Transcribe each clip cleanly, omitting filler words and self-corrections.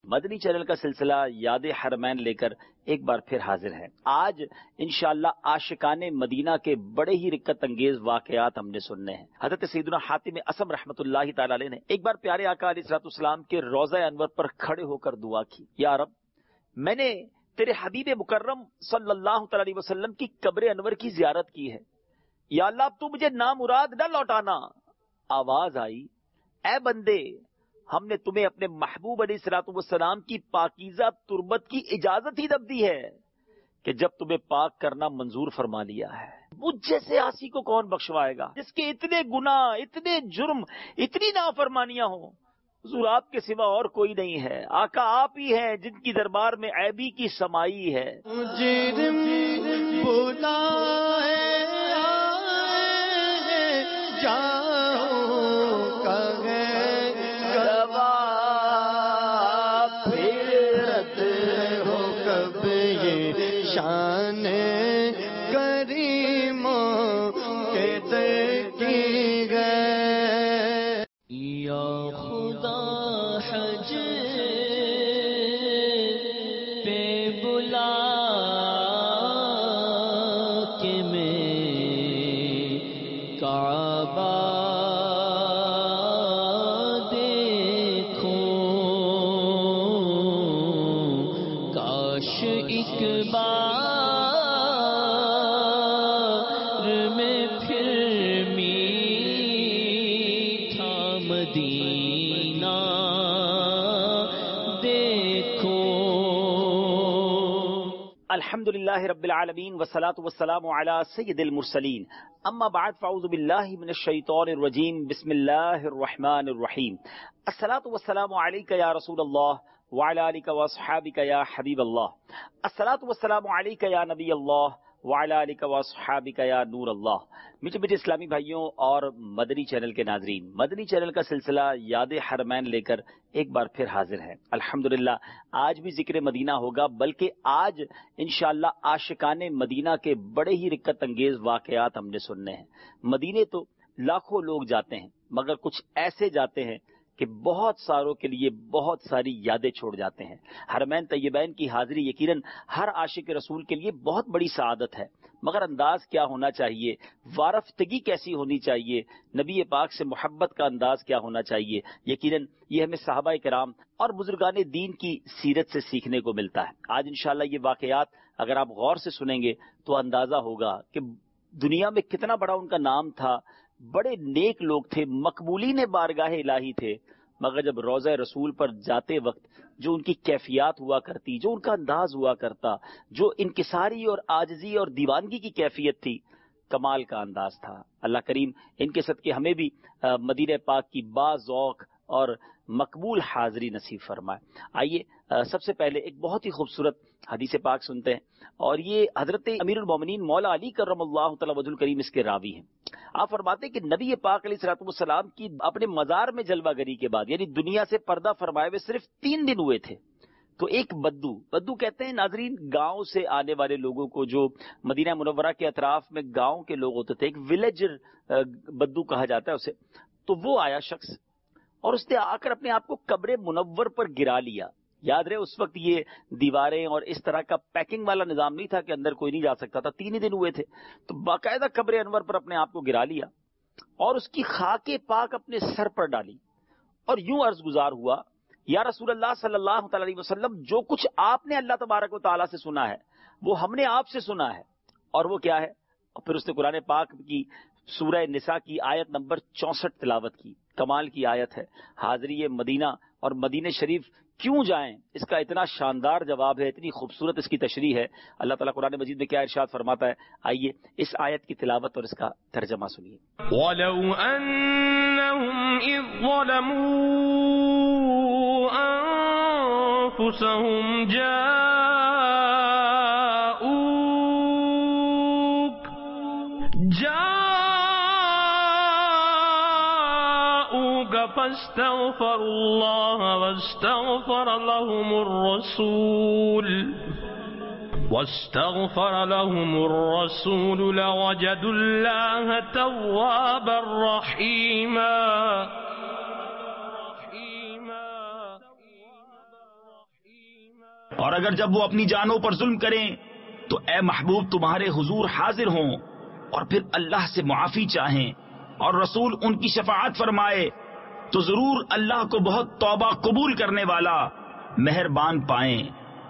مدنی channel کا سلسلہ یاد حرمین لے کر ایک بار پھر حاضر ہے۔ آج انشاءاللہ عاشقان مدینہ کے بڑے ہی رقت انگیز واقعات ہم نے سننے ہیں۔ حضرت سیدنا حاتم اصم رحمۃ اللہ تعالی علیہ نے ایک بار پیارے آقا علیہ الصلوۃ والسلام کے روضہ انور پر کھڑے ہو کر دعا کی، یا رب میں نے تیرے حبیب مکرم صلی اللہ تعالی علیہ وسلم کی قبر انور کی زیارت کی ہے، یا اللہ اب تو مجھے نامراد نہ لوٹانا۔ آواز آئی، اے بندے ہم نے تمہیں اپنے محبوب علیہ الصلوۃ والسلام کی پاکیزہ تربت کی اجازت ہی دب دی ہے کہ جب تمہیں پاک کرنا منظور فرما لیا ہے، مجھ جیسے عاصی کو کون بخشوائے گا جس کے اتنے گناہ، اتنے جرم، اتنی نافرمانیاں ہوں۔ حضور آپ کے سوا اور کوئی نہیں ہے، آقا آپ ہی ہیں جن کی دربار میں عیبی کی سمائی ہے۔ مجرم بلائے شان کریم کے در کی گئے، یا خدا حج پہ بلا کے میں کعبہ دیکھوں، کاش ایک بار مدینہ دیکھو۔ الحمدللہ رب العالمین والصلاة والسلام علی سید المرسلین، اما بعد فاعوذ باللہ من الشیطان الرجیم، بسم اللہ الرحمن الرحیم۔ الصلاة والسلام علیک یا رسول اللہ وعلی آلک واصحابک یا حبیب اللہ، الصلاة والسلام علیک یا نبی اللہ وعلی آلک واصحابک یا نور اللہ۔ میٹھے میٹھے اسلامی بھائیوں اور مدنی چینل کے ناظرین، مدنی چینل کا سلسلہ یاد حرمین لے کر ایک بار پھر حاضر ہے۔ الحمدللہ آج بھی ذکر مدینہ ہوگا، بلکہ آج انشاءاللہ عاشقان مدینہ کے بڑے ہی رقت انگیز واقعات ہم نے سننے ہیں۔ مدینے تو لاکھوں لوگ جاتے ہیں، مگر کچھ ایسے جاتے ہیں کہ بہت ساروں کے لیے بہت ساری یادیں چھوڑ جاتے ہیں۔ حرمین طیبین کی حاضری یقیناً ہر عاشق رسول کے لیے بہت بڑی سعادت ہے، مگر انداز کیا ہونا چاہیے، وارفتگی کیسی ہونی چاہیے، نبی پاک سے محبت کا انداز کیا ہونا چاہیے، یقیناً یہ ہمیں صحابہ کرام اور بزرگان دین کی سیرت سے سیکھنے کو ملتا ہے۔ آج انشاءاللہ یہ واقعات اگر آپ غور سے سنیں گے تو اندازہ ہوگا کہ دنیا میں کتنا بڑا ان کا نام تھا، بڑے نیک لوگ تھے، مقبولین بارگاہ الہی تھے، مگر جب روضہ رسول پر جاتے وقت جو ان کی کیفیات ہوا کرتی، جو ان کا انداز ہوا کرتا، جو انکساری اور عاجزی اور دیوانگی کی کیفیت تھی، کمال کا انداز تھا۔ اللہ کریم ان کے صدقے ہمیں بھی مدینہ پاک کی باذوق اور مقبول حاضری نصیب فرمائے۔ آئیے سب سے پہلے ایک بہت ہی خوبصورت حدیث پاک سنتے ہیں، اور یہ حضرت امیر المومنین مولا علی کرم اللہ تعالی وجہ الکریم اس کے راوی ہیں۔ آپ فرماتے ہیں کہ نبی پاک علیہ الصلوۃ والسلام کی اپنے مزار میں جلوہ گری کے بعد، یعنی دنیا سے پردہ فرمائے ہوئے صرف 3 دن ہوئے تھے، تو ایک بدو کہتے ہیں ناظرین گاؤں سے آنے والے لوگوں کو، جو مدینہ منورہ کے اطراف میں گاؤں کے لوگ ہوتے تھے، ایک ولیجر بدو کہا جاتا ہے اسے، تو وہ آیا شخص اور اس نے آ کر اپنے آپ کو قبر منور پر گرا لیا۔ یاد رہے اس وقت یہ دیواریں اور اس طرح کا پیکنگ والا نظام نہیں تھا کہ اندر کوئی نہیں جا سکتا تھا، 3 ہی دن ہوئے تھے، تو باقاعدہ قبر انور پر اپنے آپ کو گرا لیا اور اس کی خاک پاک اپنے سر پر ڈالی، اور یوں عرض گزار ہوا، یا رسول اللہ صلی اللہ تعالی علیہ وسلم، جو کچھ آپ نے اللہ تبارک و تعالیٰ سے سنا ہے وہ ہم نے آپ سے سنا ہے، اور وہ کیا ہے؟ اور پھر اس نے قرآن پاک کی سورہ نساء کی آیت نمبر 64 تلاوت کی۔ کمال کی آیت ہے، حاضری مدینہ اور مدینہ شریف کیوں جائیں، اس کا اتنا شاندار جواب ہے، اتنی خوبصورت اس کی تشریح ہے۔ اللہ تعالیٰ قرآن مجید میں کیا ارشاد فرماتا ہے، آئیے اس آیت کی تلاوت اور اس کا ترجمہ سنیے۔ وَلَوْ أَنَّهُمْ إِذ ظَّلَمُوا أَنفُسَهُمْ جاءوك فاستغفروا الله واستغفر لهم الرسول لوجدوا الله توابا رحيما۔ اور اگر جب وہ اپنی جانوں پر ظلم کریں تو اے محبوب تمہارے حضور حاضر ہوں اور پھر اللہ سے معافی چاہیں اور رسول ان کی شفاعت فرمائے تو ضرور اللہ کو بہت توبہ قبول کرنے والا مہربان پائیں۔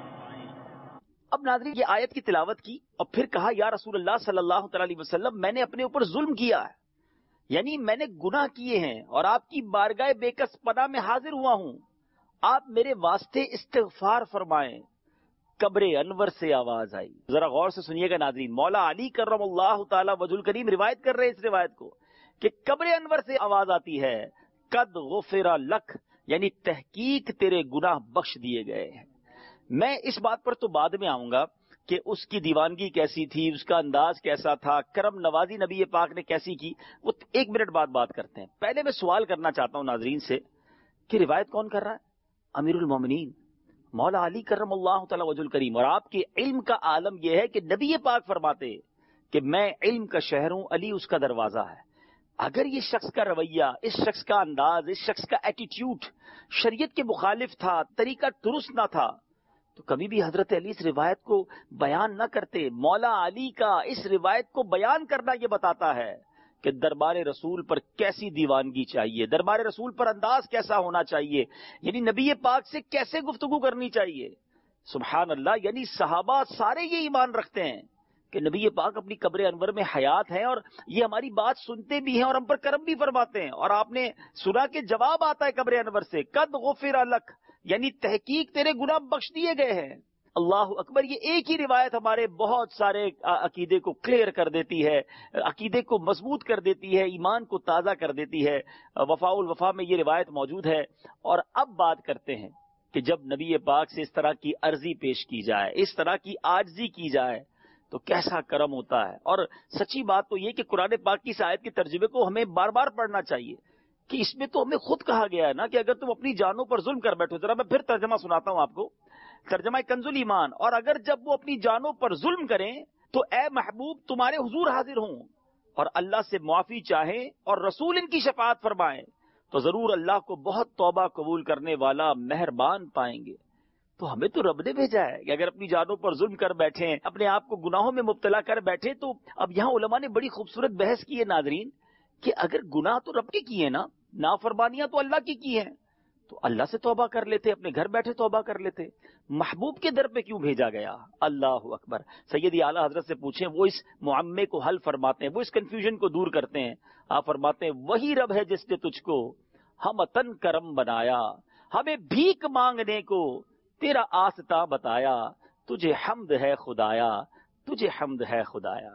اب ناظرین یہ آیت کی تلاوت کی اور پھر کہا یا رسول اللہ صلی اللہ تعالی علیہ وسلم میں نے اپنے اوپر ظلم کیا ہے، یعنی میں نے گناہ کیے ہیں اور آپ کی بارگاہ بے کس پناہ میں حاضر ہوا ہوں، آپ میرے واسطے استغفار فرمائیں۔ قبر انور سے آواز آئی، ذرا غور سے سنیے گا ناظرین، مولا علی کرم اللہ تعالی وجہ الکریم روایت کر رہے ہیں اس روایت کو کہ قبر انور سے آواز آتی ہے قد غفر لک، یعنی تحقیق تیرے گناہ بخش دیے گئے ہیں۔ میں اس بات پر تو بعد میں آؤں گا کہ اس کی دیوانگی کیسی تھی، اس کا انداز کیسا تھا، کرم نوازی نبی پاک نے کیسی کی، وہ ایک منٹ بعد بات کرتے ہیں۔ پہلے میں سوال کرنا چاہتا ہوں ناظرین سے کہ روایت کون کر رہا ہے؟ امیر المومنین مولا علی کرم اللہ تعالی وجہ الکریم، اور آپ کے علم کا عالم یہ ہے کہ نبی پاک فرماتے کہ میں علم کا شہر ہوں، علی اس کا دروازہ ہے۔ اگر یہ شخص کا رویہ، اس شخص کا انداز، اس شخص کا ایٹیٹیوڈ شریعت کے مخالف تھا، طریقہ درست نہ تھا، تو کبھی بھی حضرت علی اس روایت کو بیان نہ کرتے۔ مولا علی کا اس روایت کو بیان کرنا یہ بتاتا ہے کہ دربار رسول پر کیسی دیوانگی چاہیے، دربار رسول پر انداز کیسا ہونا چاہیے، یعنی نبی پاک سے کیسے گفتگو کرنی چاہیے۔ سبحان اللہ، یعنی صحابہ سارے یہ ایمان رکھتے ہیں کہ نبی پاک اپنی قبر انور میں حیات ہیں اور یہ ہماری بات سنتے بھی ہیں اور ہم پر کرم بھی فرماتے ہیں، اور آپ نے سنا کہ جواب آتا ہے قبر انور سے قد غفر لک، یعنی تحقیق تیرے گناہ بخش دیے گئے ہیں۔ اللہ اکبر، یہ ایک ہی روایت ہمارے بہت سارے عقیدے کو کلیئر کر دیتی ہے، عقیدے کو مضبوط کر دیتی ہے، ایمان کو تازہ کر دیتی ہے۔ وفاء الوفا میں یہ روایت موجود ہے۔ اور اب بات کرتے ہیں کہ جب نبی پاک سے اس طرح کی عرضی پیش کی جائے، اس طرح کی عاجزی کی جائے تو کیسا کرم ہوتا ہے۔ اور سچی بات تو یہ کہ قرآن پاک کی اس آیت کے ترجمے کو ہمیں بار بار پڑھنا چاہیے کہ اس میں تو ہمیں خود کہا گیا ہے نا کہ اگر تم اپنی جانوں پر ظلم کر بیٹھو، ذرا میں پھر ترجمہ سناتا ہوں آپ کو، ترجمہ کنز الایمان، اور اگر جب وہ اپنی جانوں پر ظلم کریں تو اے محبوب تمہارے حضور حاضر ہوں اور اللہ سے معافی چاہیں اور رسول ان کی شفاعت فرمائیں تو ضرور اللہ کو بہت توبہ قبول کرنے والا مہربان پائیں گے۔ تو ہمیں تو رب نے بھیجا ہے کہ اگر اپنی جانوں پر ظلم کر بیٹھیں، اپنے آپ کو گناہوں میں مبتلا کر بیٹھے، تو اب یہاں علماء نے بڑی خوبصورت بحث کی ہے ناظرین کہ اگر گناہ تو رب کے کیے نا، نافرمانیاں تو اللہ کی ہیں، تو اللہ سے توبہ کر لیتے، اپنے گھر بیٹھے توبہ کر لیتے، محبوب کے در پہ کیوں بھیجا گیا؟ اللہ اکبر۔ سیدی اعلیٰ حضرت سے پوچھیں، وہ اس معمے کو حل فرماتے ہیں، وہ اس کنفیوژن کو دور کرتے ہیں۔ آپ فرماتے ہیں وہی رب ہے جس نے تجھ کو ہم تن کرم بنایا، ہمیں بھیک مانگنے کو تیرا آستہ بتایا، تجھے حمد ہے خدایا، تجھے حمد ہے خدایا۔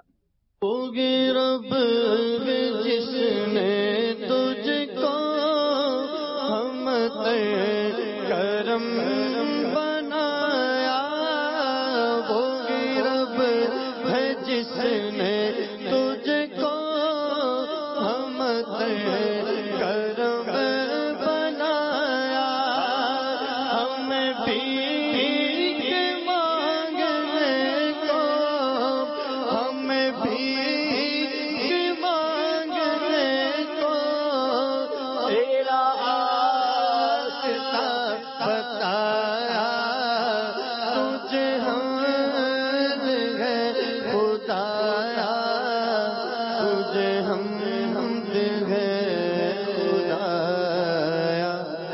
ہوگی رب جس نے تجھ کو ہم کرم بنایا، ہوگی رب ہے جس نے تجھ کو ہم کرم بنایا، ہمیں بھیک مانگنے کو، ہمیں بھیک مانگنے کو تیرا آستہ بتایا، تجھے حمد ہے خدایا، تجھے حمد ہے خدایا۔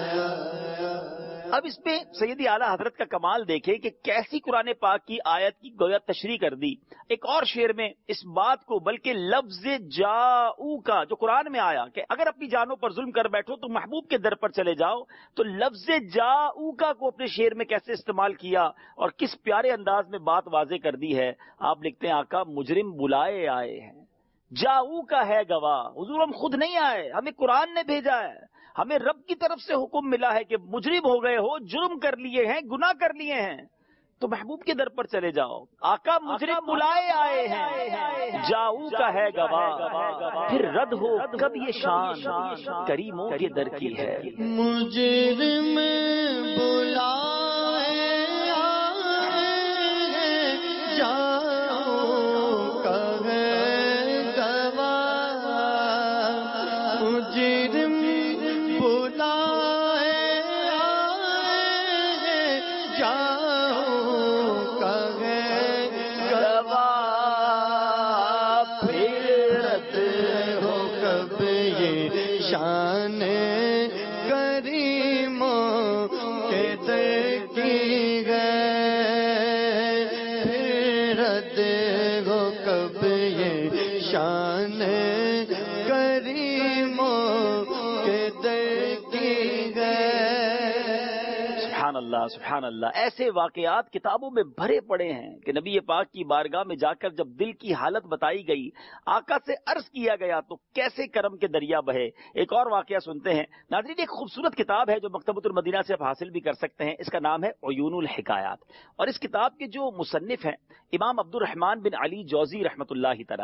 اب اس میں سیدی اعلیٰ حضرت کا کمال دیکھیں کہ کیسی قرآن پاک کی آیت کی گویا تشریح کر دی۔ ایک اور شعر میں اس بات کو، بلکہ لفظ جاؤ کا جو قرآن میں آیا کہ اگر اپنی جانوں پر ظلم کر بیٹھو تو محبوب کے در پر چلے جاؤ، تو لفظ جاؤ کا کو اپنے شعر میں کیسے استعمال کیا اور کس پیارے انداز میں بات واضح کر دی ہے۔ آپ لکھتے ہیں آقا مجرم بلائے آئے ہیں، جاؤ کا ہے گواہ، حضور ہم خود نہیں آئے، ہمیں قرآن نے بھیجا ہے، ہمیں رب کی طرف سے حکم ملا ہے کہ مجرم ہو گئے ہو، جرم کر لیے ہیں، گناہ کر لیے ہیں، تو محبوب کے در پر چلے جاؤ۔ آقا مجرم بلائے آئے ہیں، جاؤ کا ہے گواہ، پھر رد ہو کب یہ شان کریموں کے در کی ہے۔ مجرم بلائے آئے ہیں، جاؤ کا ہے گواہ، مجرم بلائے آئے ہیں، جاؤ کی گئے، پھر دیکھو کب یہ شان کریموں کے در کی گئے۔ سبحان اللہ سبحان اللہ، ایسے واقعات کتابوں میں بھرے پڑے ہیں کہ نبی پاک کی بارگاہ میں جا کر جب دل کی حالت بتائی گئی، آقا سے عرض کیا گیا تو کیسے کرم کے دریا بہے۔ ایک اور واقعہ سنتے ہیں ناظرین، ایک خوبصورت کتاب ہے جو مکتبۃ المدینہ سے آپ حاصل بھی کر سکتے ہیں، اس کا نام ہے عیون الحکایات، اور اس کتاب کے جو مصنف ہیں امام عبد الرحمن بن علی جوزی رحمۃ اللہ تعالی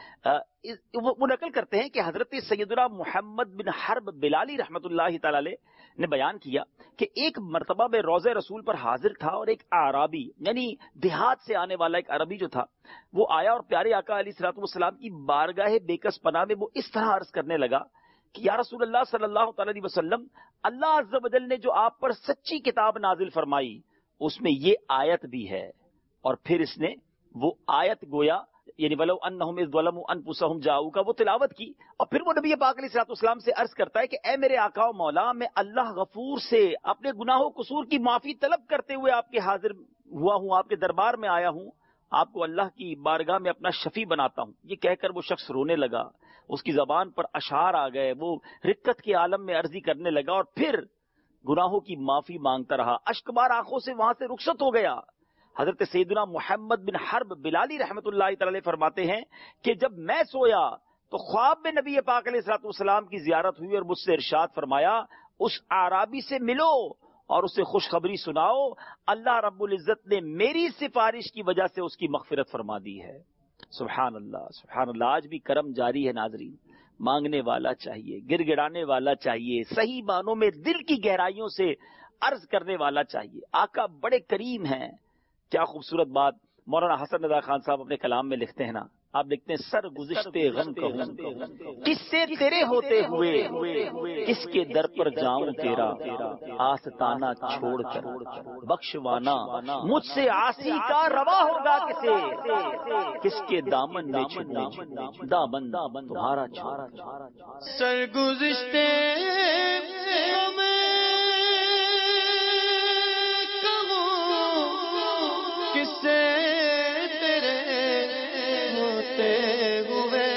علیہ، وہ نقل کرتے ہیں کہ حضرت سیدنا محمد بن حرب بلالی رحمۃ اللہ تعالی علیہ نے بیان کیا کہ ایک مرتبہ میں روضہ رسول پر حاضر تھا، اور ایک اعرابی یعنی دیہات سے آنے والا ایک عربی جو تھا وہ آیا اور پیارے آقا علیہ الصلوۃ والسلام کی بارگاہ بیکس پناہ میں وہ اس طرح عرض کرنے لگا کہ یا رسول اللہ صلی اللہ تعالی علیہ وسلم، اللہ عز و جل نے جو آپ پر سچی کتاب نازل فرمائی اس میں یہ آیت بھی ہے، اور پھر اس نے وہ آیت گویا یعنی ولو انہم اذ ظلموا انفسہم جاؤک وہ تلاوت کی، اور پھر وہ نبی پاک علیہ الصلوۃ والسلام سے عرض کرتا ہے کہ اے میرے آقا و مولا، میں اللہ غفور سے اپنے گناہ و قصور کی معافی طلب کرتے ہوئے آپ کے حاضر ہوا ہوں، آپ کے دربار میں آیا ہوں، آپ کو اللہ کی بارگاہ میں اپنا شفیع بناتا ہوں۔ یہ کہہ کر وہ شخص رونے لگا، اس کی زبان پر اشعار آ گئے، وہ رقت کے عالم میں عرضی کرنے لگا اور پھر گناہوں کی معافی مانگتا رہا، اشکبار آنکھوں سے وہاں سے رخصت ہو گیا۔ حضرت سیدنا محمد بن حرب بلالی رحمۃ اللہ تعالی فرماتے ہیں کہ جب میں سویا تو خواب میں نبی پاک علیہ الصلوۃ والسلام کی زیارت ہوئی اور مجھ سے ارشاد فرمایا اس اعرابی سے ملو اور اسے خوشخبری سناؤ، اللہ رب العزت نے میری سفارش کی وجہ سے اس کی مغفرت فرما دی ہے۔ سبحان اللہ سبحان اللہ، آج بھی کرم جاری ہے ناظرین، مانگنے والا چاہیے، گر گڑانے والا چاہیے، صحیح معنوں میں دل کی گہرائیوں سے عرض کرنے والا چاہیے۔ آقا بڑے کریم ہیں۔ کیا خوبصورت بات مولانا حسن رضا خان صاحب اپنے کلام میں لکھتے ہیں نا، آپ لکھتے ہیں سر گزشتے غم کہوں کس سے تیرے ہوتے ہوئے کس کے در پر جاؤں تیرا، آستانہ چھوڑ کر بخشوانا مجھ سے عاصی کا روا ہوگا کسے، کس کے دامن میں چھپوں دامن تمہارا چھوڑا۔ سر گزشتے سے تیرے ہوتے ہوئے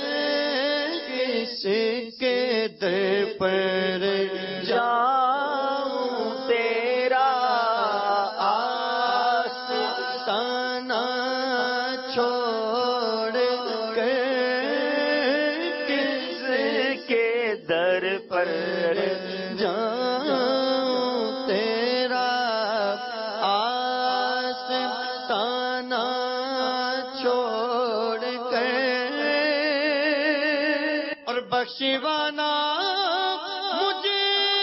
کس کے در پر جاؤں تیرا، آستانہ چھوڑ کر کس کے در پر جاؤں تیرا، بخشوانا مجھے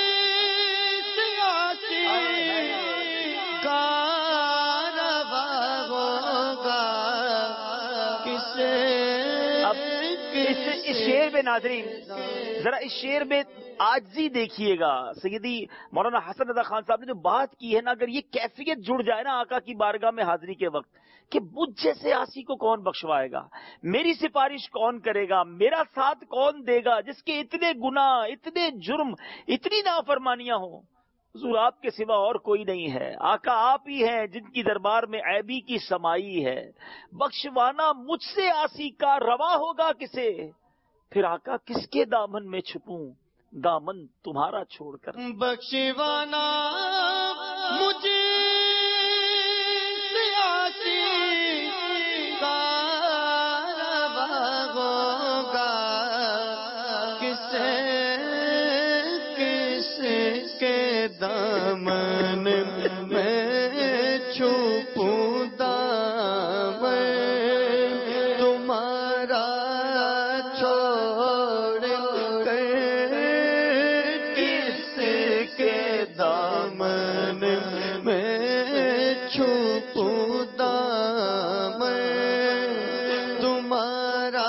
سیاسی کا روا ہوگا کسے۔ اب اس شعر میں ناظرین ذرا اس شعر میں عاجزی دیکھیے گا، سیدی مولانا حسن رضا خان صاحب نے جو بات کی ہے نا، اگر یہ کیفیت جڑ جائے نا آقا کی بارگاہ میں حاضری کے وقت کہ مجھ جیسے آسی کو کون بخشوائے گا، میری سفارش کون کرے گا، میرا ساتھ کون دے گا، جس کے اتنے گناہ، اتنے جرم، اتنی نافرمانیاں ہوں، حضور آپ کے سوا اور کوئی نہیں ہے، آقا آپ ہی ہیں جن کی دربار میں عیبی کی سمائی ہے، بخشوانا مجھ سے آسی کا روا ہوگا کسے، پھر آقا کس کے دامن میں چھپوں دامن تمہارا چھوڑ کر۔ بخشوانا مجھے سیاسی کا روا ہوگا کسے، کس کے دامن میں چھپوں دامن تمہارا چھوڑ کر، کس کے دامن میں چھپوں دامن تمہارا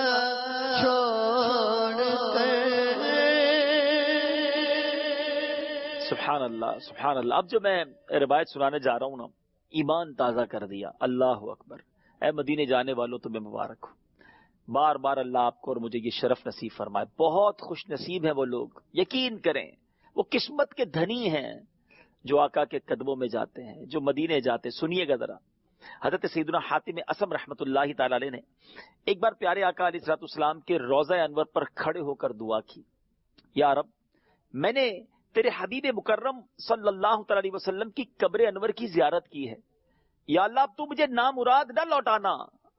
چھوڑ کر۔ سبحان اللہ سبحان اللہ۔ اب جو میں روایت سنانے جا رہا ہوں نا، ایمان تازہ کر دیا، اللہ اکبر۔ اے مدینے جانے والوں تمہیں مبارک ہو، بار بار اللہ آپ کو اور مجھے یہ شرف نصیب فرمائے۔ بہت خوش نصیب ہیں وہ لوگ، یقین کریں وہ قسمت کے دھنی ہیں جو آقا کے قدموں میں جاتے ہیں، جو مدینے جاتے ہیں. سنیے گا ذرا. حضرت سیدنا حاتم اسم رحمۃ اللہ تعالی علیہ نے ایک بار پیارے آقا علیہ الصلوۃ والسلام کے روضہ انور پر کھڑے ہو کر دعا کی. یا رب، میں نے تیرے حبیب مکرم صلی اللہ تعالی علیہ وسلم کی قبر انور کی زیارت کی ہے. یا اللہ، اب تو مجھے نامراد نہ لوٹانا.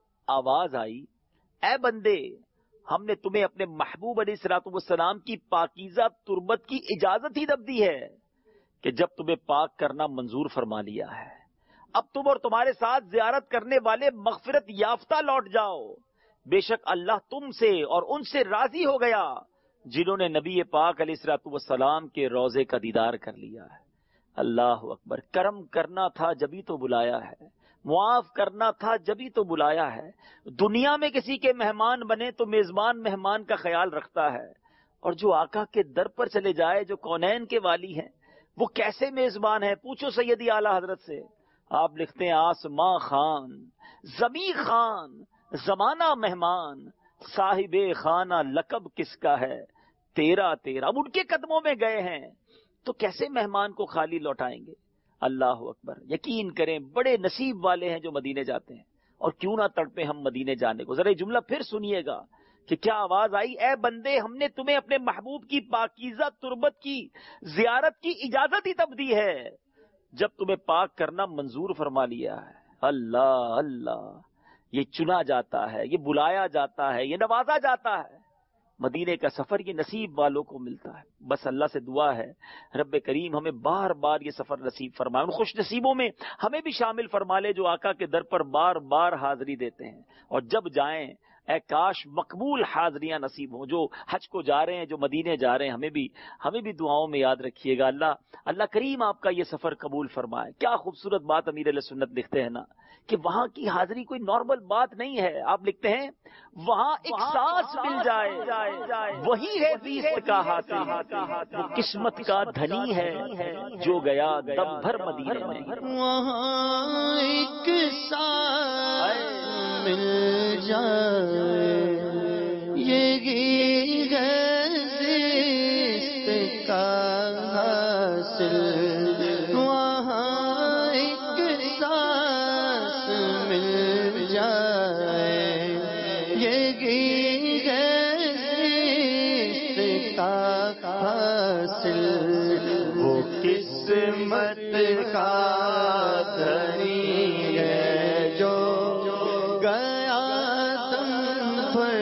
آواز آئی، اے بندے، ہم نے تمہیں اپنے محبوب علیہ الصلوۃ والسلام کی پاکیزہ تربت کی اجازت ہی دب دی ہے کہ جب تمہیں پاک کرنا منظور فرما لیا ہے، اب تم اور تمہارے ساتھ زیارت کرنے والے مغفرت یافتہ لوٹ جاؤ. بے شک اللہ تم سے اور ان سے راضی ہو گیا جنہوں نے نبی پاک علیہ الصلوۃ والسلام کے روضے کا دیدار کر لیا ہے. اللہ اکبر. کرم کرنا تھا جبھی تو بلایا ہے، معاف کرنا تھا جبھی تو بلایا ہے. دنیا میں کسی کے مہمان بنے تو میزبان مہمان کا خیال رکھتا ہے، اور جو آقا کے در پر چلے جائے، جو کونین کے والی ہیں، وہ کیسے میزبان ہے؟ پوچھو سیدی اعلیٰ حضرت سے. آپ لکھتے ہیں، آسماں خان، زمین خان، زمانہ مہمان، صاحب خانہ لقب کس کا ہے، تیرا تیرا. اب ان کے قدموں میں گئے ہیں تو کیسے مہمان کو خالی لوٹائیں گے؟ اللہ اکبر. یقین کریں بڑے نصیب والے ہیں جو مدینے جاتے ہیں، اور کیوں نہ تڑپے ہم مدینے جانے کو. ذرا یہ جملہ پھر سنیے گا کہ کیا آواز آئی، اے بندے، ہم نے تمہیں اپنے محبوب کی پاکیزہ تربت کی زیارت کی اجازت ہی تب دی ہے جب تمہیں پاک کرنا منظور فرما لیا ہے. اللہ اللہ. یہ چنا جاتا ہے، یہ بلایا جاتا ہے، یہ نوازا جاتا ہے. مدینے کا سفر یہ نصیب والوں کو ملتا ہے. بس اللہ سے دعا ہے رب کریم ہمیں بار بار یہ سفر نصیب فرمائے. ان خوش نصیبوں میں ہمیں بھی شامل فرما لے جو آقا کے در پر بار بار حاضری دیتے ہیں، اور جب جائیں اے کاش مقبول حاضریاں نصیب ہوں. جو حج کو جا رہے ہیں، جو مدینے جا رہے ہیں، ہمیں بھی دعاؤں میں یاد رکھیے گا. اللہ کریم آپ کا یہ سفر قبول فرمائے. کیا خوبصورت بات امیر علیہ سنت لکھتے ہیں نا کہ وہاں کی حاضری کوئی نارمل بات نہیں ہے. آپ لکھتے ہیں وہاں ایک سانس مل جائے وہی ہے بیست کا حاصل. وہ قسمت کا دھنی ہے جو گیا دم بھر مدینے میں. وہاں ایک سانس مل جائے یہی ہے زیست کا حاصل. وہاں ایک سانس مل جائے یہی ہے زیست کا حاصل. وہ قسمت کا دھنی ہے جو گیا دم بھر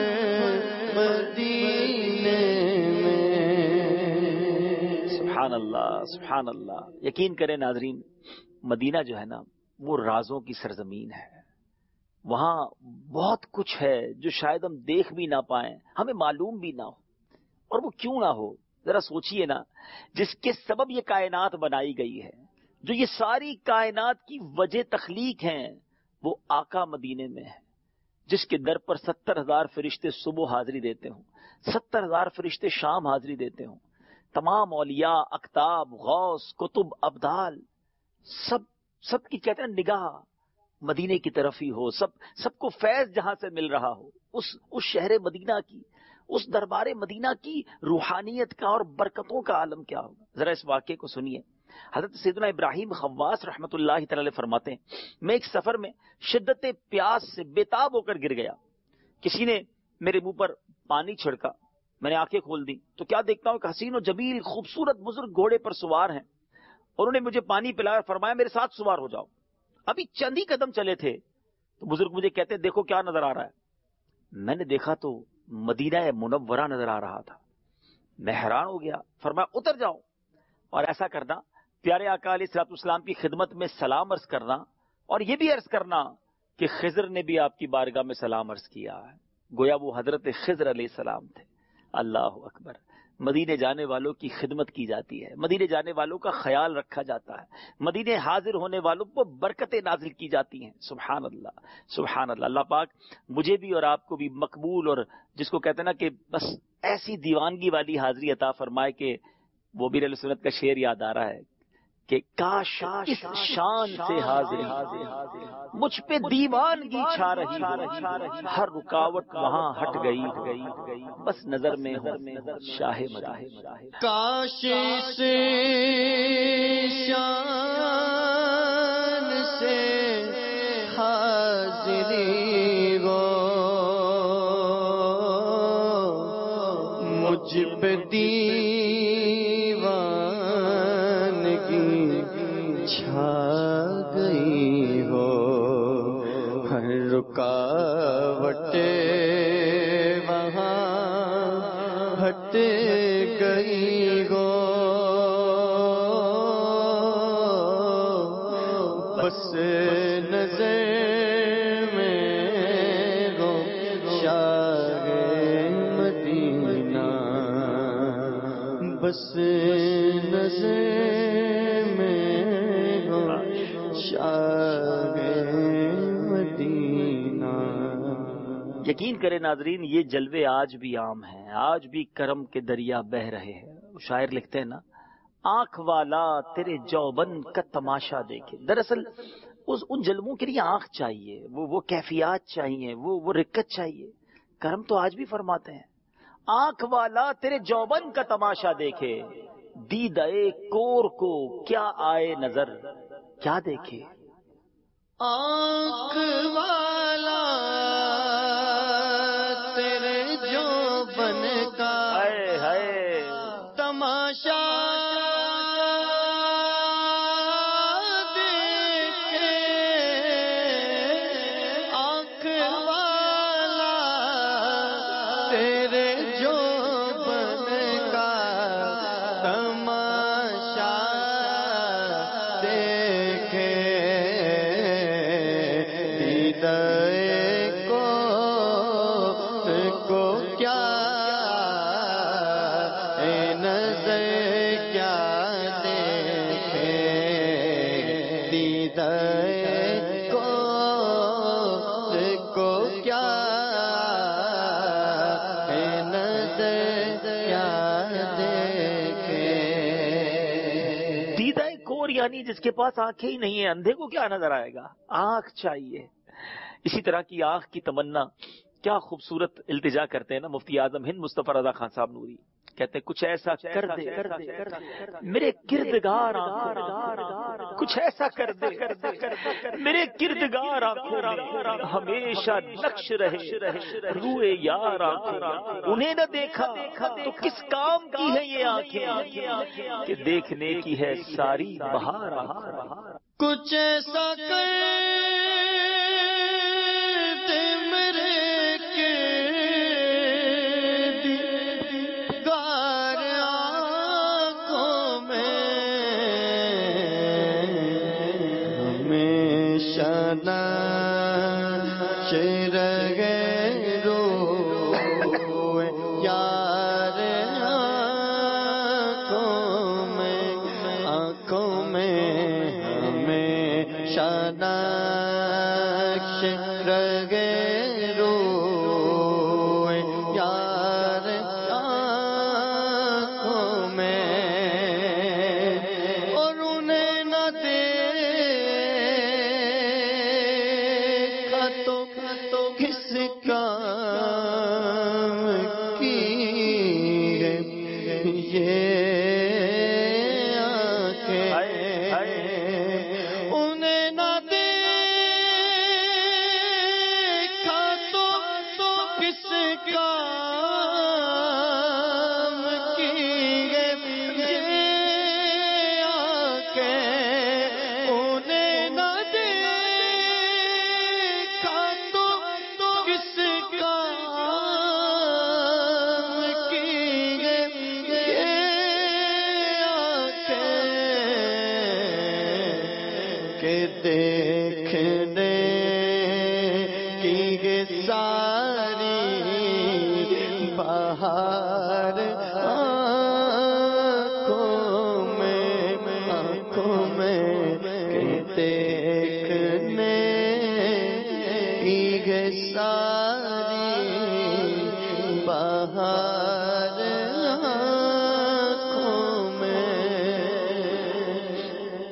مدینے میں. سبحان اللہ سبحان اللہ. یقین کریں ناظرین، مدینہ جو ہے نا وہ رازوں کی سرزمین ہے. وہاں بہت کچھ ہے جو شاید ہم دیکھ بھی نہ پائیں، ہمیں معلوم بھی نہ ہو. اور وہ کیوں نہ ہو؟ ذرا سوچئے نا، جس کے سبب یہ کائنات بنائی گئی ہے، جو یہ ساری کائنات کی وجہ تخلیق ہیں، وہ آقا مدینے میں ہے. جس کے در پر 70,000 فرشتے صبح حاضری دیتے ہوں، 70,000 فرشتے شام حاضری دیتے ہوں. تمام اولیاء، اقطاب، غوث، کتب، ابدال، سب کی کہتے ہیں نگاہ مدینے کی طرف ہی ہو. سب کو فیض جہاں سے مل رہا ہو، اس شہر مدینہ کی، اس دربار مدینہ کی روحانیت کا اور برکتوں کا عالم کیا ہوگا. ذرا اس واقعے کو سنیے. حضرت سیدنا ابراہیم خواص رحمت اللہ تعالی فرماتے ہیں، میں ایک سفر میں شدت پیاس سے بےتاب ہو کر گر گیا. کسی نے میرے منہ پر پانی چھڑکا، میں نے آنکھیں کھول دی تو کیا دیکھتا ہوں کہ حسین و جمیل خوبصورت بزرگ گھوڑے پر سوار ہیں. انہوں نے مجھے پانی پلایا، فرمایا میرے ساتھ سوار ہو جاؤ. ابھی چند ہی قدم چلے تھے تو بزرگ مجھے کہتے ہیں دیکھو کیا نظر آ رہا ہے. میں نے دیکھا تو مدینہ منورہ نظر آ رہا تھا. میں حیران ہو گیا. فرمایا اتر جاؤ اور ایسا کرنا، پیارے آقا علیہ الصلوۃ والسلام کی خدمت میں سلام عرض کرنا، اور یہ بھی عرض کرنا کہ خضر نے بھی آپ کی بارگاہ میں سلام عرض کیا ہے. گویا وہ حضرت خضر علیہ السلام تھے. اللہ اکبر. مدینے جانے والوں کی خدمت کی جاتی ہے، مدینے جانے والوں کا خیال رکھا جاتا ہے، مدینے حاضر ہونے والوں کو برکتیں نازل کی جاتی ہیں. سبحان اللہ سبحان اللہ. اللہ پاک مجھے بھی اور آپ کو بھی مقبول اور جس کو کہتے ہیں نا کہ بس ایسی دیوانگی والی حاضری عطا فرمائے کہ وہ بھی اہل سنت کا شعر یاد آ رہا ہے کہ کاش اس شان سے حاضری مجھ پہ دیوانگی چھا رہی ہو، ہر رکاوٹ وہاں ہٹ گئی، بس نظر میں ہو شاہ مدینہ۔ کاش سے شان سے حاضری ہو، مجھ پہ دیوانگی چھا گئی ہو، ہر رکاوٹ وہاں ہٹ گئی ہو، بس نظر میں ہو شاہ مدینہ، بس نظر میں ہو شاہ مدینہ۔ یقین کریں ناظرین، یہ جلوے آج بھی عام ہیں، آج بھی کرم کے دریا بہہ رہے ہیں۔ شاعر لکھتے ہیں نا، آنکھ والا تیرے جوبن کا تماشا دیکھے۔ دراصل ان جلووں کے لیے آنکھ چاہیے، وہ کیفیات چاہیے، وہ رکت چاہیے۔ کرم تو آج بھی فرماتے ہیں، آنکھ والا تیرے جوبن کا تماشا دیکھے، دیدہ کور کو کیا آئے نظر، کیا دیکھے؟ آنکھ والا تیرے جوبن کا تماشا دیکھے، آنکھ والا تیرے جوبن کا تماشا دیکھے، کو کیا نظر کیا دیکھے، دیدہ کو کیا نظر کیا دیکھے۔ دیدہ کور یعنی جس کے پاس آنکھیں ہی نہیں ہیں، اندھے کو کیا نظر آئے گا؟ آنکھ چاہیے۔ اسی طرح کی آنکھ کی تمنا، کیا خوبصورت التجا کرتے ہیں نا مفتی اعظم ہند مصطفیٰ رضا خان صاحب نوری، کہتے ہیں کچھ ایسا کر دے میرے کردگار آنکھوں، کچھ ایسا کر دے میرے کردگار آنکھوں میں ہمیشہ نقش رہے روئے یار آنکھوں، انہیں نہ دیکھا تو کس کام کی ہے یہ آنکھیں کہ دیکھنے کی ہے ساری بہار۔ کچھ ایسا کر دیکھنے کی ساری بہار آنکھوں میں دیکھنے کی ساری بہار آنکھوں میں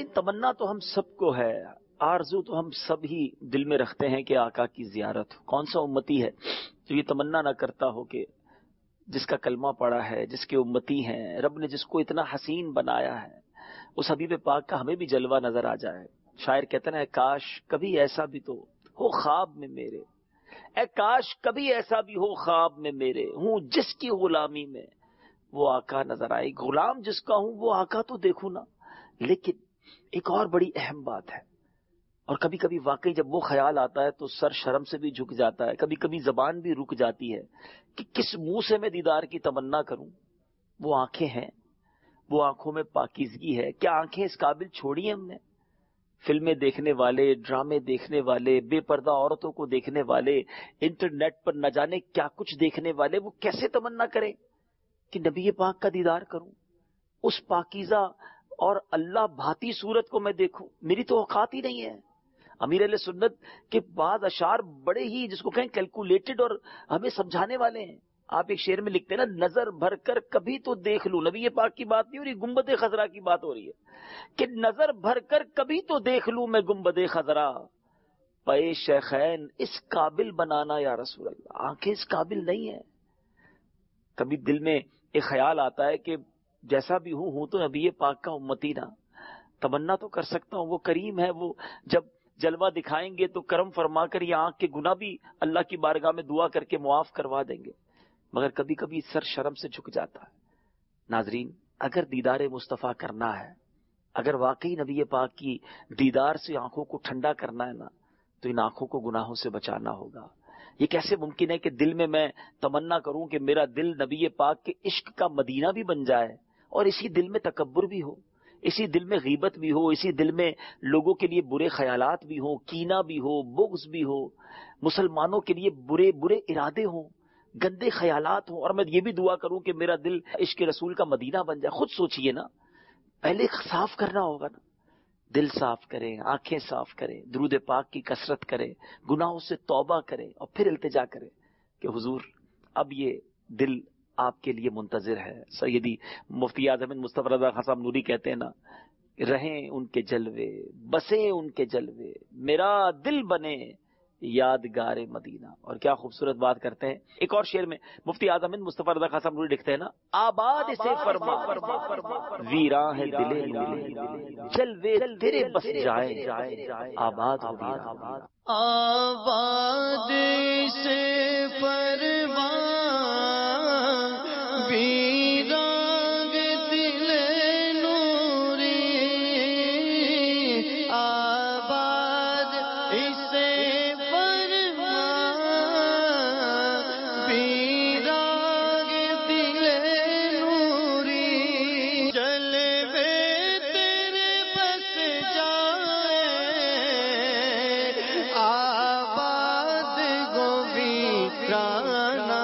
تمنا تو ہم سب کو ہے، آرزو تو ہم سب ہی دل میں رکھتے ہیں کہ آقا کی زیارت ہو۔ کون سا امتی ہے جو یہ تمنا نہ کرتا ہو کہ جس کا کلمہ پڑا ہے، جس کے امتی ہیں، رب نے جس کو اتنا حسین بنایا ہے، اس حبیب پاک کا ہمیں بھی جلوہ نظر آ جائے۔ شاعر کہتے ہیں کاش کبھی ایسا بھی تو ہو خواب میں میرے، اے کاش کبھی ایسا بھی ہو خواب میں میرے، ہوں جس کی غلامی میں وہ آقا نظر آئے۔ غلام جس کا ہوں وہ آقا تو دیکھوں نا۔ لیکن ایک اور بڑی اہم بات ہے، اور کبھی کبھی واقعی جب وہ خیال آتا ہے تو سر شرم سے بھی جھک جاتا ہے، کبھی کبھی زبان بھی رک جاتی ہے کہ کس منہ سے میں دیدار کی تمنا کروں۔ وہ آنکھیں ہیں، وہ آنکھوں میں پاکیزگی ہے، کیا آنکھیں اس قابل چھوڑی ہیں ہم نے؟ فلمیں دیکھنے والے، ڈرامے دیکھنے والے، بے پردہ عورتوں کو دیکھنے والے، انٹرنیٹ پر نہ جانے کیا کچھ دیکھنے والے، وہ کیسے تمنا کریں کہ نبی پاک کا دیدار کروں، اس پاکیزہ اور اللہ بھاتی صورت کو میں دیکھوں؟ میری تو اوقات ہی نہیں ہے۔ امیر اہل سنت کے بعض اشعار بڑے ہی جس کو کہیں کیلکولیٹڈ اور ہمیں سمجھانے والے ہیں۔ آپ ایک شعر میں لکھتے ہیں نا، نظر بھر کر کبھی تو دیکھ لوں، نبی پاک کی بات نہیں ہو رہی، گنبد خضرا کی بات ہو رہی ہے کہ نظر بھر کر کبھی تو دیکھ لوں میں گنبد خضرا، پے شیخین اس قابل بنانا یا رسول اللہ۔ آنکھیں اس قابل نہیں ہیں۔ کبھی دل میں ایک خیال آتا ہے کہ جیسا بھی ہوں تو نبی پاک کا امتی نا، تمنا تو کر سکتا ہوں، وہ کریم ہے، وہ جب جلوہ دکھائیں گے تو کرم فرما کر یہ آنکھ کے گناہ بھی اللہ کی بارگاہ میں دعا کر کے معاف کروا دیں گے، مگر کبھی کبھی سر شرم سے جھک جاتا ہے۔ ناظرین، اگر دیدار مصطفیٰ کرنا ہے، اگر واقعی نبی پاک کی دیدار سے آنکھوں کو ٹھنڈا کرنا ہے نا، تو ان آنکھوں کو گناہوں سے بچانا ہوگا۔ یہ کیسے ممکن ہے کہ دل میں تمنا کروں کہ میرا دل نبی پاک کے عشق کا مدینہ بھی بن جائے، اور اسی دل میں تکبر بھی ہو، اسی دل میں غیبت بھی ہو، اسی دل میں لوگوں کے لیے برے خیالات بھی ہوں، کینہ بھی ہو، بغض بھی ہو، مسلمانوں کے لیے برے برے ارادے ہوں، گندے خیالات ہوں، اور میں یہ بھی دعا کروں کہ میرا دل عشق رسول کا مدینہ بن جائے۔ خود سوچئے نا، پہلے صاف کرنا ہوگا نا، دل صاف کریں، آنکھیں صاف کریں، درود پاک کی کثرت کریں، گناہوں سے توبہ کریں، اور پھر التجا کریں کہ حضور اب یہ دل آپ کے لیے منتظر ہے۔ سیدی مفتی اعظم مصطفی رضا خان صاحب نوری کہتے ہیں نا، رہیں ان کے جلوے، بسیں ان کے جلوے، میرا دل بنے یادگار مدینہ۔ اور کیا خوبصورت بات کرتے ہیں ایک اور شعر میں مفتی اعظم مصطفی رضا خان صاحب نوری لکھتے ہیں نا، آباد سے فرما ویراں ہے دل نوری، جلوے تیرے بس جائیں آباد ہو ویراں۔ آباد سے فرما ویرانگ دل نوری، آباد اسے فرما ویرانگ دل نوری، جلوے تیرے بس جائے آباد گو ویرانا،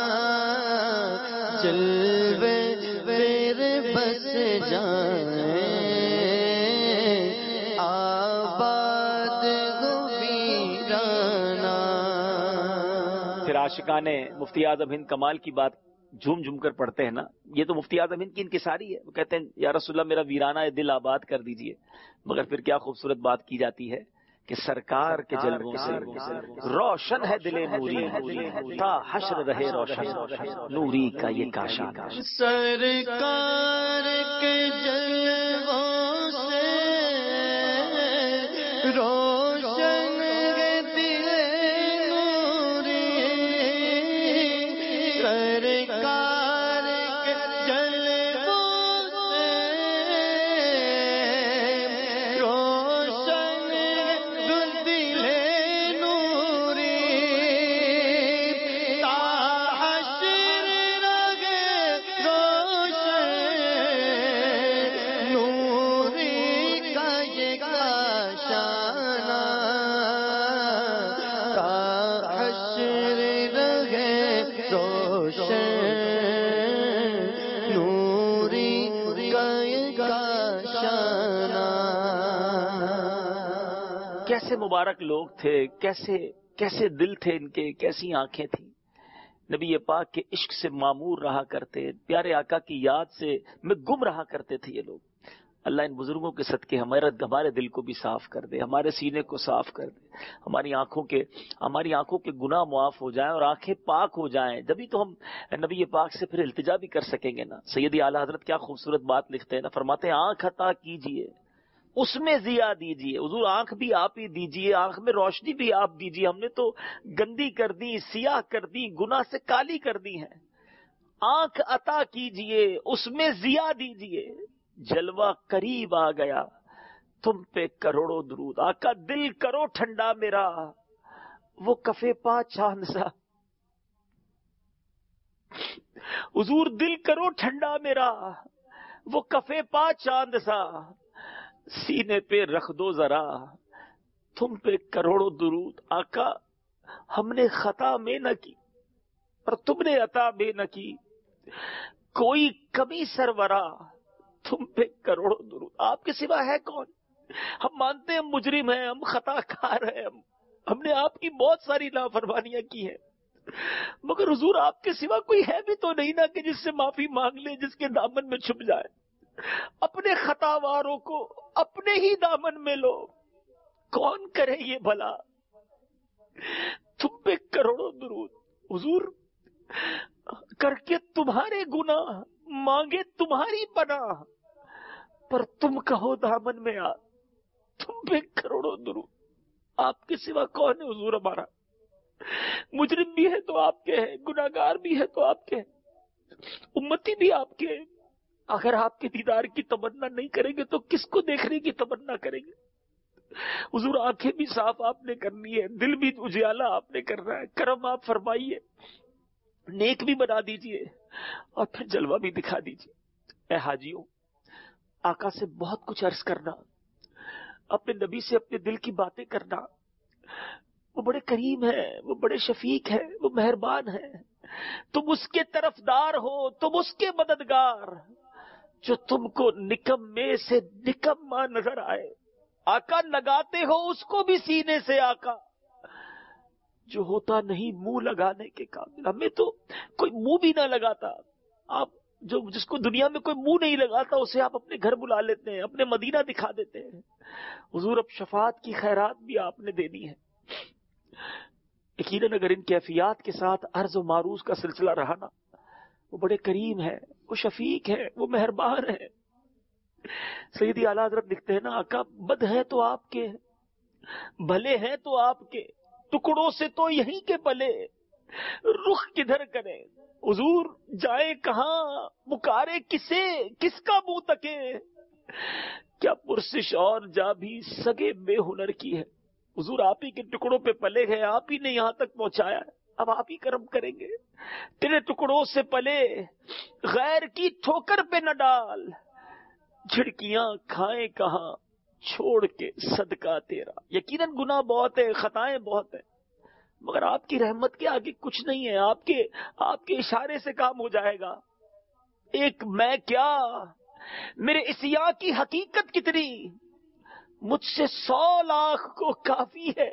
جلوے تیرے بس جائیں آباد گو ویرانا۔ پھر عاشقان مفتی اعظم ہند کمال کی بات جھوم جھوم کر پڑھتے ہیں نا، یہ تو مفتی اعظم ہند کی انکساری ہے، وہ کہتے ہیں یا رسول اللہ میرا ویرانہ دل آباد کر دیجئے، مگر پھر کیا خوبصورت بات کی جاتی ہے کہ سرکار کے جلووں سے روشن ہے دل نوری، تا حشر رہے روشن نوری کا یہ کاشان۔ سرکار کے جلووں سے روشن ہے دل نوری، سرکار کے جلووں سے روشن ہے دل نوری، تا حشر رہے روشن نوری کا یہ کاشانہ، تا حشر رہے روشن نوری کا یہ کاشانہ۔ کیسے مبارک لوگ تھے، کیسے دل تھے ان کے، کیسی آنکھیں تھیں، نبی پاک کے عشق سے معمور رہا کرتے، پیارے آقا کی یاد سے میں گم رہا کرتے تھے یہ لوگ۔ اللہ ان بزرگوں کے صدقے ہمارے دل کو بھی صاف کر دے، ہمارے سینے کو صاف کر دے، ہماری آنکھوں کے گناہ معاف ہو جائیں اور آنکھیں پاک ہو جائیں، جبھی تو ہم نبی پاک سے پھر التجا بھی کر سکیں گے نا۔ سیدی اعلیٰ حضرت کیا خوبصورت بات لکھتے ہیں نا، فرماتے ہیں آنکھ عطا کیجئے اس میں ضیا دیجئے۔ حضور آنکھ بھی آپ ہی دیجئے، آنکھ میں روشنی بھی آپ دیجئے، ہم نے تو گندی کر دی، سیاہ کر دی، گناہ سے کالی کر دی ہیں۔ آنکھ عطا کیجئے اس میں ضیا دیجئے، جلوہ قریب آ گیا تم پہ کروڑوں درود۔ آقا دل کرو ٹھنڈا میرا، وہ کفے پا چاند سا۔ حضور دل کرو ٹھنڈا میرا، وہ کفے پا چاند سا، سینے پہ رکھ دو ذرا تم پہ کروڑوں درود۔ آقا ہم نے خطا میں نہ کی اور تم نے عطا میں نہ کی، کوئی کمی سرورا تم پہ کروڑوں درود۔ آپ کے سوا ہے کون؟ ہم مانتے ہیں ہم مجرم ہیں، ہم خطا کار ہیں، ہم نے آپ کی بہت ساری نافرمانیاں کی ہیں، مگر حضور آپ کے سوا کوئی ہے بھی تو نہیں نا کہ جس سے معافی مانگ لے، جس کے دامن میں چھپ جائے۔ اپنے خطا واروں کو اپنے ہی دامن میں لو، کون کرے یہ بھلا؟ تم پہ کروڑوں درود۔ حضور کر کے تمہارے گناہ، مانگے تمہاری پناہ، پر تم کہو دامن میں آ، تم پہ کروڑوں درود۔ آپ کے سوا کون ہے حضور ہمارا؟ مجرم بھی ہے تو آپ کے ہیں، گناہگار بھی ہے تو آپ کے ہیں، امتی بھی آپ کے ہیں۔ اگر آپ کے دیدار کی تمنا نہیں کریں گے تو کس کو دیکھنے کی تمنا کریں گے؟ حضور آنکھیں بھی صاف آپ نے کرنی ہے، دل بھی اجالا آپ نے کرنا ہے، کرم آپ فرمائیے، نیک بھی بنا دیجئے اور پھر جلوہ بھی دکھا دیجئے۔ اے حاجیوں، آقا سے بہت کچھ عرض کرنا، اپنے نبی سے اپنے دل کی باتیں کرنا۔ وہ بڑے کریم ہے، وہ بڑے شفیق ہے، وہ مہربان ہے۔ تم اس کے طرفدار ہو، تم اس کے مددگار، جو تم کو نکمے سے نکما نظر آئے۔ آقا لگاتے ہو اس کو بھی سینے سے، آقا جو ہوتا نہیں منہ لگانے کے قابل۔ ہمیں تو کوئی منہ بھی نہ لگاتا، آپ جس کو دنیا میں کوئی منہ نہیں لگاتا اسے آپ اپنے گھر بلا لیتے ہیں، اپنے مدینہ دکھا دیتے ہیں۔ حضور اب شفاعت کی خیرات بھی آپ نے دینی ہے۔ یقیناً اگر ان کیفیات کے ساتھ عرض و معروض کا سلسلہ رہا نا، وہ بڑے کریم ہے، وہ شفیق ہے، وہ مہربان ہے۔ سیدی اعلیٰ حضرت لکھتے ہیں نا، آقا بد ہے تو آپ کے، بھلے ہیں تو آپ کے، ٹکڑوں سے تو یہیں کے پلے، رخ کدھر کریں حضور جائے کہاں، پکارے کسے، کس کا منہ تکے، کیا پرسش اور جا بھی سگے بے ہنر کی ہے۔ حضور آپ ہی کے ٹکڑوں پہ پلے گئے، آپ ہی نے یہاں تک پہنچایا ہے، اب آپ ہی کرم کریں گے۔ تیرے ٹکڑوں سے پلے غیر کی ٹھوکر پہ نہ ڈال، جھڑکیاں کھائیں کہاں چھوڑ کے صدقہ تیرا۔ یقیناً گناہ بہت ہے، خطائیں بہت ہیں، مگر آپ کی رحمت کے آگے کچھ نہیں ہے۔ آپ کے اشارے سے کام ہو جائے گا۔ ایک میں کیا، میرے عصیاں کی حقیقت کتنی، مجھ سے 100 لاکھ کو کافی ہے،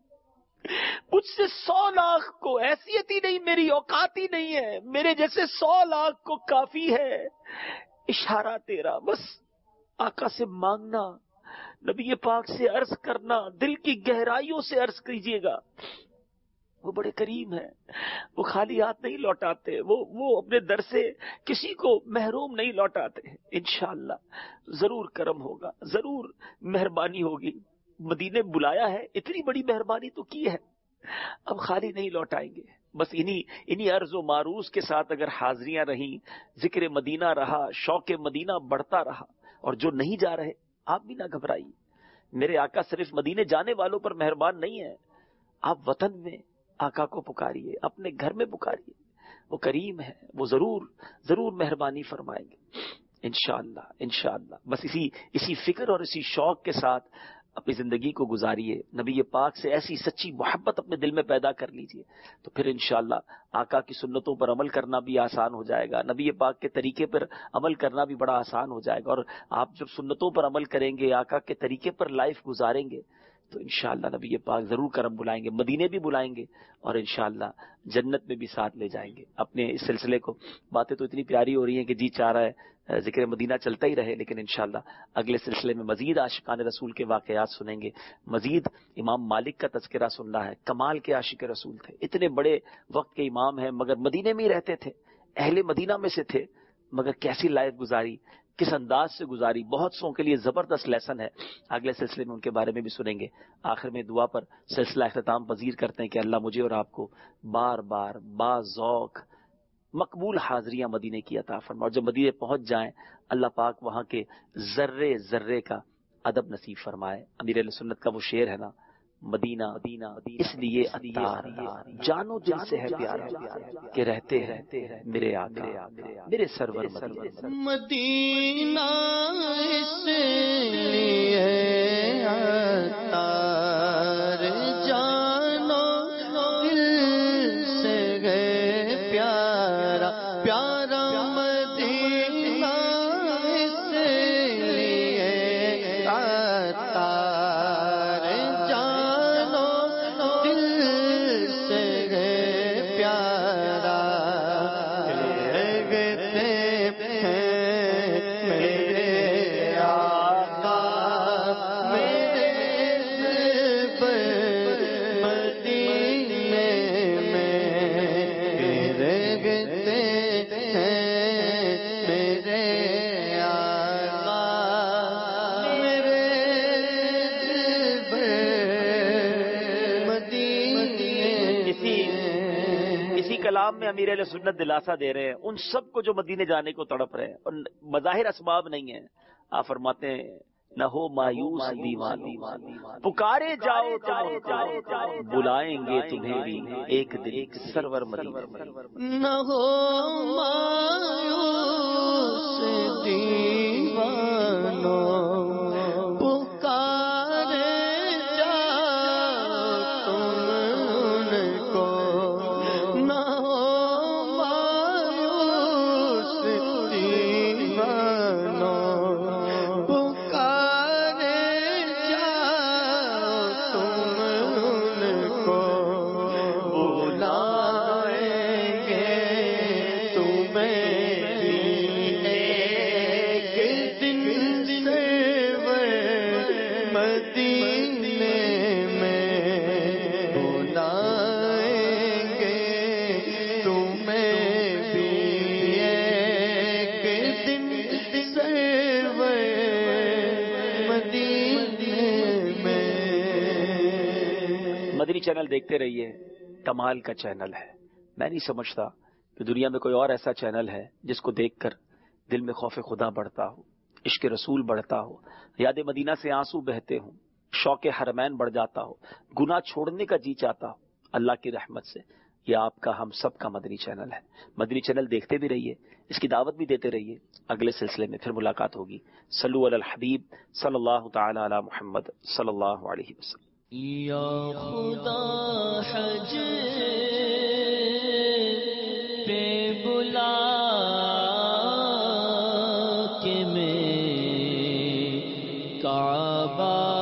مجھ سے 100 لاکھ کو، حیثیت ہی نہیں میری، اوقات ہی نہیں ہے، میرے جیسے 100 لاکھ کو کافی ہے اشارہ تیرا۔ بس آقا سے مانگنا، نبی پاک سے عرض کرنا، دل کی گہرائیوں سے عرض کیجیے گا۔ وہ بڑے کریم ہیں، وہ خالی ہاتھ نہیں لوٹاتے، وہ اپنے در سے کسی کو محروم نہیں لوٹاتے۔ انشاءاللہ ضرور کرم ہوگا، ضرور مہربانی ہوگی۔ مدینے بلایا ہے، اتنی بڑی مہربانی تو کی ہے، اب خالی نہیں لوٹائیں گے۔ بس انہی عرض و معروض کے ساتھ اگر حاضریاں رہیں، ذکر مدینہ رہا، شوق مدینہ بڑھتا رہا، اور جو نہیں جا رہے آپ بھی نہ گھبرائیے۔ میرے آقا صرف مدینے جانے والوں پر مہربان نہیں ہے، آپ وطن میں آقا کو پکاریے، اپنے گھر میں پکاریے، وہ کریم ہے، وہ ضرور مہربانی فرمائیں گے انشاءاللہ۔ بس اسی فکر اور اسی شوق کے ساتھ اپنی زندگی کو گزاریے، نبی پاک سے ایسی سچی محبت اپنے دل میں پیدا کر لیجئے، تو پھر انشاءاللہ آقا کی سنتوں پر عمل کرنا بھی آسان ہو جائے گا، نبی پاک کے طریقے پر عمل کرنا بھی بڑا آسان ہو جائے گا۔ اور آپ جب سنتوں پر عمل کریں گے، آقا کے طریقے پر لائف گزاریں گے، تو انشاءاللہ نبی پاک ضرور کرم بلائیں گے، مدینے بھی بلائیں گے اور انشاءاللہ جنت میں بھی ساتھ لے جائیں گے. اپنے اس سلسلے کو باتیں تو اتنی پیاری ہو رہی ہیں کہ جی چاہ رہا ہے ذکر مدینہ چلتا ہی رہے، لیکن انشاءاللہ اگلے سلسلے میں مزید عاشقان رسول کے واقعات سنیں گے، مزید امام مالک کا تذکرہ سننا ہے. کمال کے عاشق رسول تھے، اتنے بڑے وقت کے امام ہیں مگر مدینے میں ہی رہتے تھے، اہل مدینہ میں سے تھے، مگر کیسی لائف گزاری، کس انداز سے گزاری. بہت سو کے لیے زبردست لیسن ہے، اگلے سلسلے میں ان کے بارے میں بھی سنیں گے. آخر میں دعا پر سلسلہ اختتام پذیر کرتے ہیں کہ اللہ مجھے اور آپ کو بار بار با ذوق مقبول حاضریاں مدینے کی عطا فرمائے، اور جب مدینے پہنچ جائیں اللہ پاک وہاں کے ذرے ذرے کا ادب نصیب فرمائے. امیر اہل سنت کا وہ شعر ہے نا، مدینہ اس لیے عطار جانو دل سے ہے پیارا کہ رہتے ہیں میرے آقا میرے سرور مدینہ. مدینہ اس لیے عطار جانو دل سے ہے پیارا پیارا مدینہ اس لیے عطار کلام میں امیر اہل سنت دلاسا دے رہے ہیں ان سب کو جو مدینے جانے کو تڑپ رہے ہیں، اور مظاہر اسباب نہیں ہیں. آپ فرماتے ہیں نہ ہو مایوس دیوانی پکارے جاؤ تم بلائیں گے تمہیں بھی ایک دن سرور مدینہ. نہ ہو مایوس دیوانو چینل دیکھتے رہیے، کمال کا چینل ہے. میں نہیں سمجھتا کہ دنیا میں کوئی اور ایسا چینل ہے جس کو دیکھ کر دل میں خوف خدا بڑھتا ہو، عشق رسول بڑھتا ہو، یاد مدینہ سے آنسو بہتے ہوں، شوق حرمین بڑھ جاتا ہو، گناہ چھوڑنے کا جی چاہتا ہو. اللہ کی رحمت سے یہ آپ کا ہم سب کا مدنی چینل ہے. مدنی چینل دیکھتے بھی رہیے، اس کی دعوت بھی دیتے رہیے. اگلے سلسلے میں پھر ملاقات ہوگی. صلو علی الحبیب صلی اللہ تعالی علی محمد صلی اللہ علیہ وسلم. یا خدا حج پہ بلا کے میں کعبہ